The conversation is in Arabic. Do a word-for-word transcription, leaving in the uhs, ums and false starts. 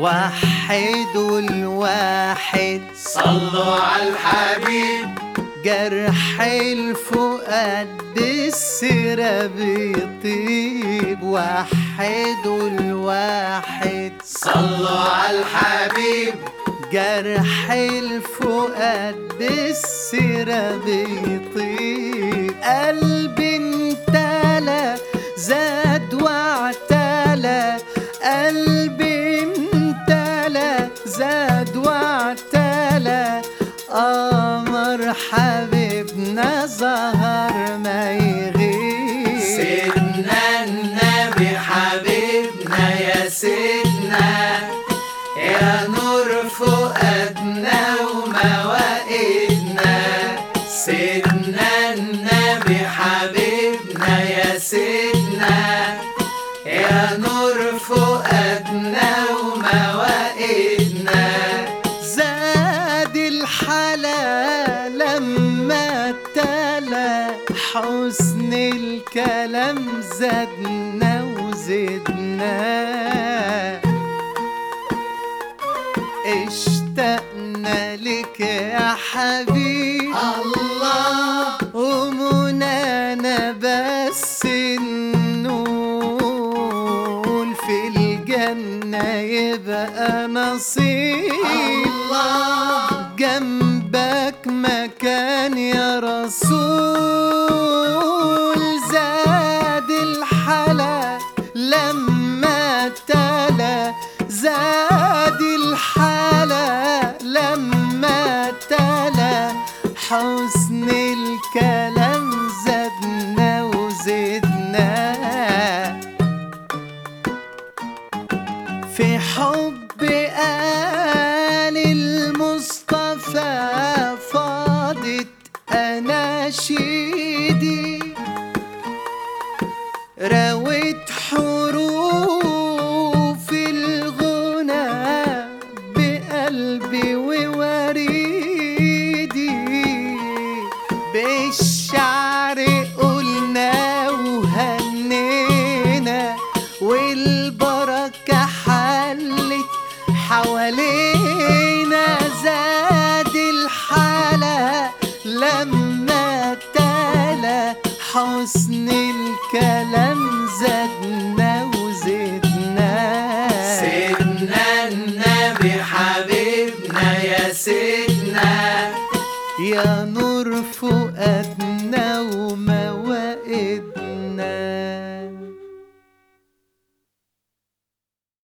وحدوا الواحد صلوا على الحبيب. جرح الفؤاد بالسيرة بيطيب. وحدوا الواحد صلوا على الحبيب. جرح الفؤاد بالسيرة بيطيب. قلبي امتلى زاد واعتلى. قلبي امتلى زاد واعتلى. قمر حبيبنا ظهر ما يغيب. سيدنا النبي حبيبنا يا سيدنا، يا نور فؤادنا وموائدنا. سيدنا النبي حبيبنا يا سيدنا، يا نور فؤادنا وموائدنا. زاد الحلا لما تلا حسن الكلام زادنا وزدنا. اشتقنا لك يا حبيب الله، ومنانا بس النول في الجنة يبقى نصيب. الله، جنبك مكان يا رسول. زاد الحلا لما تلا. زاد الحلا لما تلا حسن الكلام زادنا وزدنا. في حب آل المصطفى فاضت أناشيدي. راوت حروف الغنى بقلبي ووريدي. بالشعر قلنا وهنينا، والبركة حلت حوالينا. زاد الحلا لما تلا حسن الكلام